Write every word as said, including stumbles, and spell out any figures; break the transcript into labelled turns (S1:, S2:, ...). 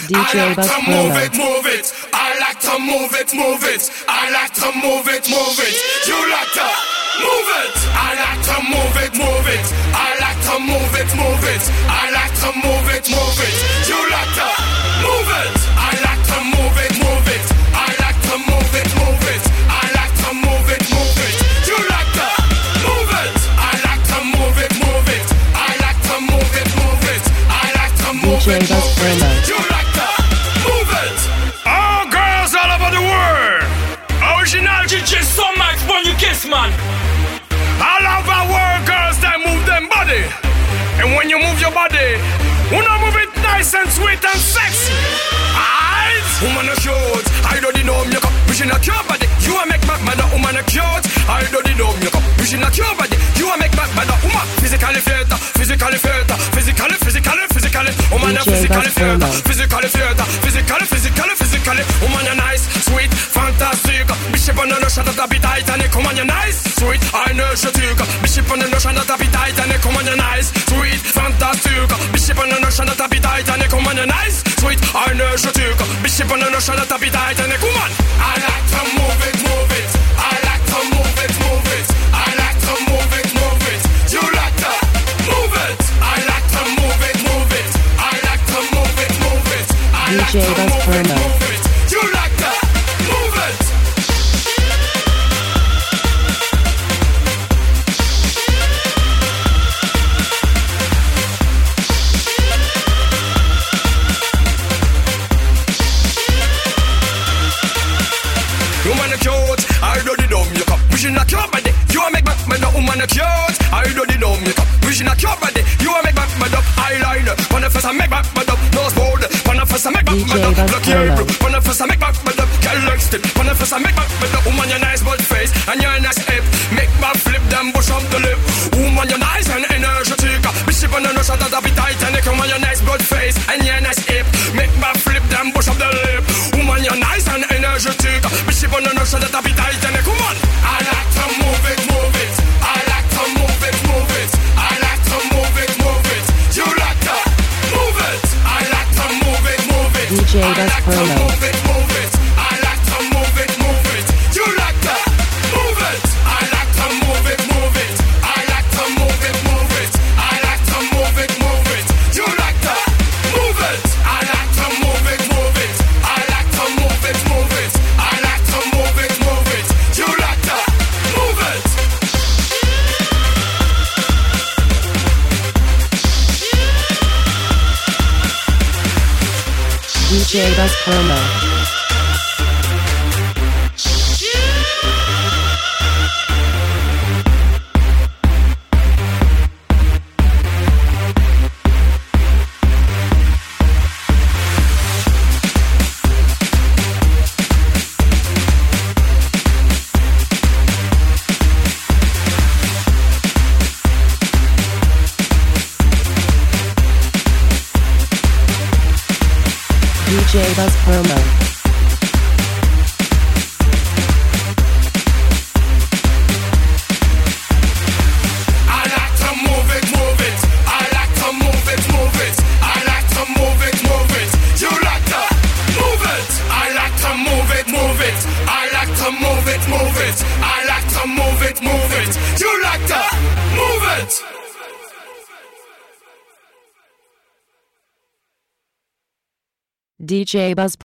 S1: D J
S2: I like
S1: Buzz
S2: to
S1: Promo.
S2: move it, move it. I like to move it, move it. I like to move it, move it. You like to move it. I like to move it, move it. I like to move it, move it. I like to move it, move it. You like to move it. I like to move it, move it. I like to move it, move it. I like to move it, move it. You like to move it. I like to move it, move it. I like to move it, move it. I like to move it, move it. You like to move it.
S3: Oh, girls all over the world. Original D J so much when you kiss, man. All over the world, girls, they move them body. And when you move your body, you know move it nice and sweet and sexy. Alright?
S2: Woman a cute, I don't know me cup. Vision a cute body, you a make back mother. Woman a cute, I don't know me cup. Vision a cute body, you a make back mother. Woman physically fit, physically fit, physically, physically, physically. Woman a physically fit, physically fit, physically, physically, physically. Woman a nice, sweet, fantastic. Bishop on the notion that a bit Titanic. Woman a nice, sweet, energetic. Bishop on the notion that a bit Titanic. Woman a nice, sweet, fantastic. Bishop on the notion that a bit Titanic. Woman a nice, sweet, energetic. Bishop on the notion that a bit Titanic. Woman, I like to move it, move it. I like to move it, move it. I like to move it, move it. You like to move it. I like to move it, move it. I like to move it, move it. I like to move it, move it. You like to move it. Woman a cute, I do the dumb you cup. Vision a cute body, you a make back my dog. Woman a cute, I do the dumb you cup. Vision a cute body, you a make back my dog. Eyeliner, when the first I make back my dog. Nose bold, when the first I make back my dog. Look here, bro, when the first I make back my dog. Girl looks stiff, when the first I make back my dog. Woman your nice butt face and your nice hip. Make back flip them bush up the lip. Woman you nice and energetic. Bishop on the notion that I be Titanic. Woman your nice butt face and your nice hip. Make back flip them bush up the lip. Woman you nice and energetic. Bishop on the notion that I be Titanic. Woman, I like to move it, move it. I like to move it, move it. I like to move it, move it. You like to move it. I like to move it, move it.
S1: D J
S2: I
S1: Buzz
S2: like to
S1: Promo.
S2: move it, move it. I like to move it, move it. You like to move it. I like to move it, move it. I like to move it, move it. I like to move it, move it. You like to move it. I like to move it, move it. I like to move it, move it. I like to move it, move it. You like to move it.
S1: D J Buzz Promo. D J Buzz Promo.
S2: I like to move it, move it. I like to move it, move it. I like to move it, move it. You like to move it. I like to move it, move it. I like to move it, move it. I like to move it, move it. You like to move it.
S1: D J Buzz